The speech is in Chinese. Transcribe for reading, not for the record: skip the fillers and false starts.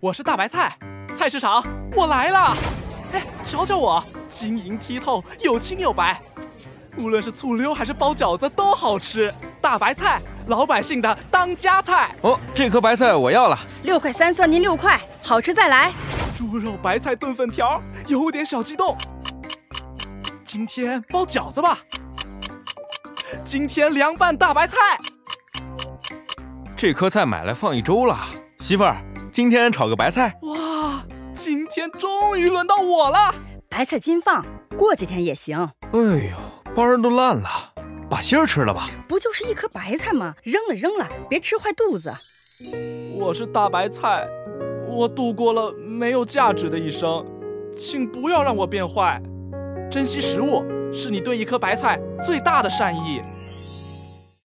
我是大白菜，菜市场我来了。哎，瞧瞧我，晶莹剔透，又青又白，无论是醋溜还是包饺子都好吃。大白菜，老百姓的当家菜。 哦，这颗白菜我要了 ，6块3算您6块，好吃再来。 猪肉白菜炖粉条，有点小激动。今天包饺子吧，今天凉拌大白菜。 这颗菜买来放1周了，媳妇儿，今天炒个白菜。 哇，今天终于轮到我了。 白菜今放，过几天也行。 哎呦，包儿都烂了，把芯儿吃了吧。 不就是一颗白菜吗？扔了，别吃坏肚子。 我是大白菜，我度过了没有价值的一生，请不要让我变坏。珍惜食物是你对一颗白菜最大的善意。